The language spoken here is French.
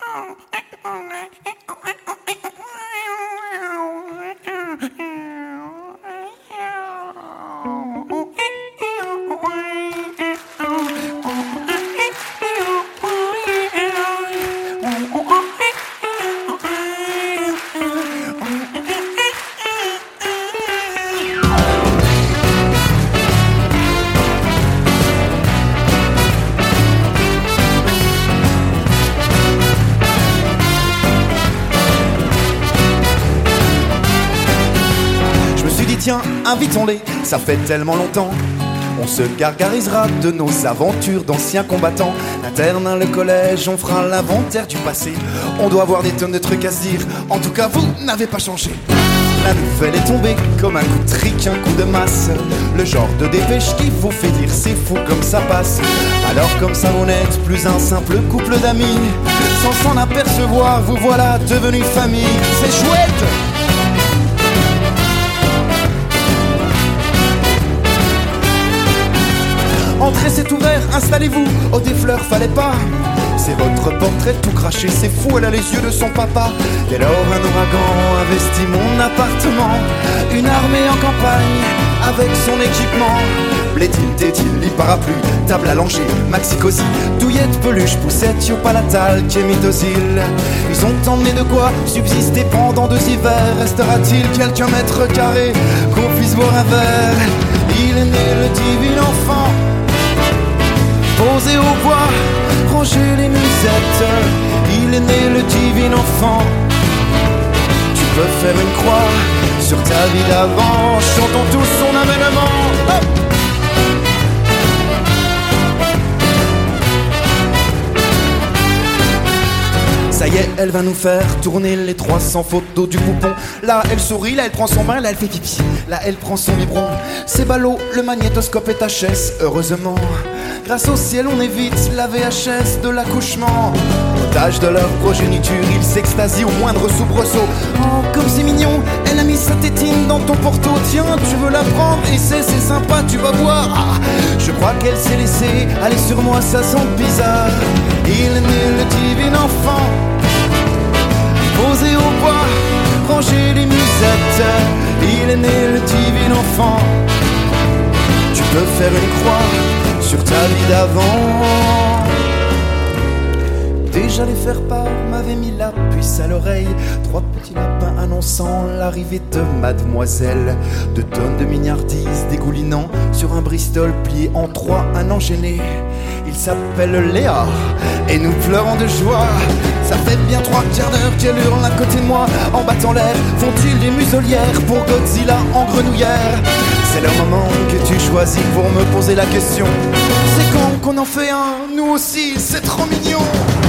Tiens, invitons-les, ça fait tellement longtemps. On se gargarisera de nos aventures d'anciens combattants. L'interne, le collège, on fera l'inventaire du passé. On doit avoir des tonnes de trucs à se dire. En tout cas, vous n'avez pas changé. La nouvelle est tombée comme un coup de trick, un coup de masse. Le genre de dépêche qui vous fait dire c'est fou comme ça passe. Alors comme ça vous n'êtes plus un simple couple d'amis. Sans s'en apercevoir, vous voilà devenus famille. C'est chouette! Entrez, c'est ouvert, installez-vous. Oh, des fleurs, fallait pas. C'est votre portrait tout craché, c'est fou, elle a les yeux de son papa. Dès lors, un ouragan investit mon appartement. Une armée en campagne, avec son équipement. Blétine, tétine, lit parapluie, table à langer, maxi cosy, douillette, peluche, poussette, yopalatal, kémitosil. Ils ont emmené de quoi subsister pendant 2 hivers. Restera-t-il quelqu'un mètre carré qu'on puisse boire un verre? Il est né le divin enfant, posé au bois, ranger les musettes. Il est né le divin enfant. Tu peux faire une croix sur ta vie d'avant. Chantons tous son avènement. Hop! Ça y est, elle va nous faire tourner les 300 photos du poupon. Là, elle sourit, là, elle prend son bain, là, elle fait pipi. Là, elle prend son biberon. C'est ballot, le magnétoscope est HS, heureusement. Grâce au ciel, on évite la VHS de l'accouchement. Otage de leur progéniture, ils s'extasient au moindre soubresaut. Oh, comme c'est mignon, elle a mis sa tétine dans ton porto. Tiens, tu veux la prendre, et c'est sympa, tu vas voir. Ah, je crois qu'elle s'est laissée aller sur moi, ça sent bizarre. Il est né le divin enfant, posé au bois, ranger les musettes. Il est né le divin enfant. Tu peux faire une croix sur ta vie d'avant. Déjà les faire-part m'avaient mis la puce à l'oreille. 3 petits lapins annonçant l'arrivée de mademoiselle. 2 tonnes de mignardise dégoulinant sur un Bristol plié en 3, un enchaîné. Il s'appelle Léa et nous pleurons de joie. Ça fait bien 3 quarts d'heure qu'elle hurle à côté de moi. En battant l'air, font-ils des muselières pour Godzilla en grenouillère? C'est le moment que tu choisis pour me poser la question. C'est quand qu'on en fait un, nous aussi, c'est trop mignon.